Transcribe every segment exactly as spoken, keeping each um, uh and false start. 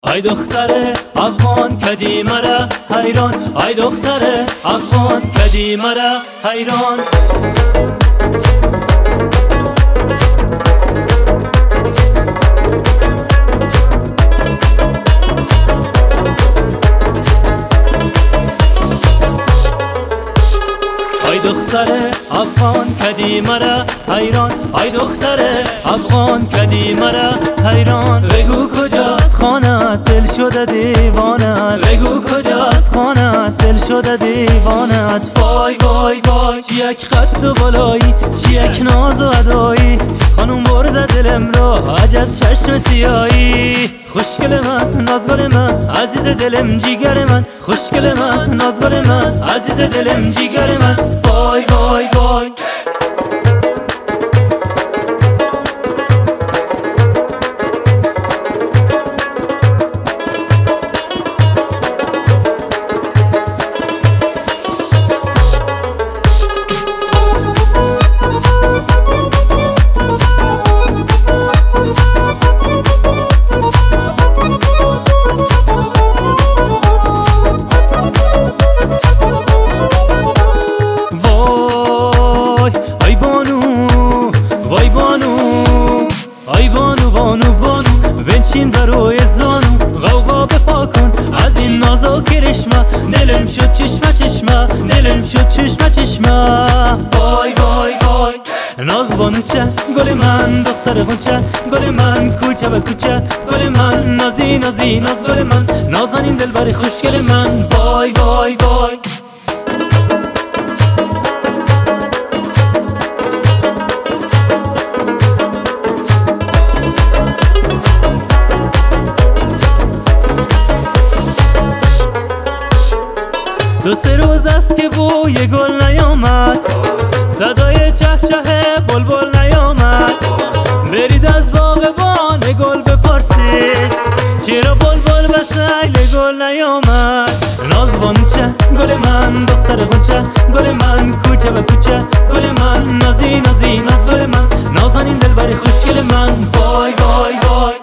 ای دختر افغان کدی مرا حیران، ای دختر افغان کدی مرا حیران. ای دختر افغان کدی مرا حیران، ای دختر افغان کدی مرا حیران. بگو کجاست خانه دل شده دیوانت، بگو کجاست خانه دل شده دیوانت. وای وای وای چی یک قد و بالایی، چی یک ناز و ادایی، خانوم برده دلم را عجب چشم سیایی. خوشگل من نازگل من عزیز دلم جیگر من، خوشگل من نازگل من عزیز دلم جیگر من. وای وای وای ای بانو بانو بانو بنشین بروی زانو، غوغا بپا کن از این نازا کرشمه، دلم شد چشمه چشمه، دلم شد چشمه چشمه. وای وای وای ناز بانو چه گل من دختر غنچه، گل من کوچه به کوچه، گل من نازی نازی ناز گل من نازنین دلبر خوشگل من. وای وای وای دو سه روز است که بوی گل نیامد، صدای چه چه بلبل نیامد. برید از باغبان گل بپرسید چرا بلبل به سیل گل نیامد. ناز بانو چه گل من دختر غنچه، گل من کوچه به کوچه، گل من نازی نازی ناز گل من نازنین دلبر خوشگل من. وای وای وای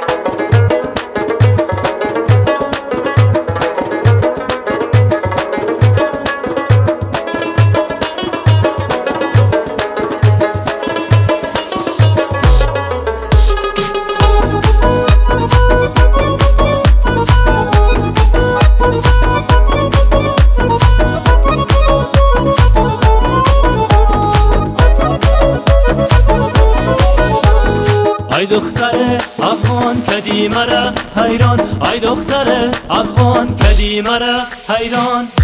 ای دختر افغان کدی مرا حیران، ای دختر افغان کدی مرا حیران.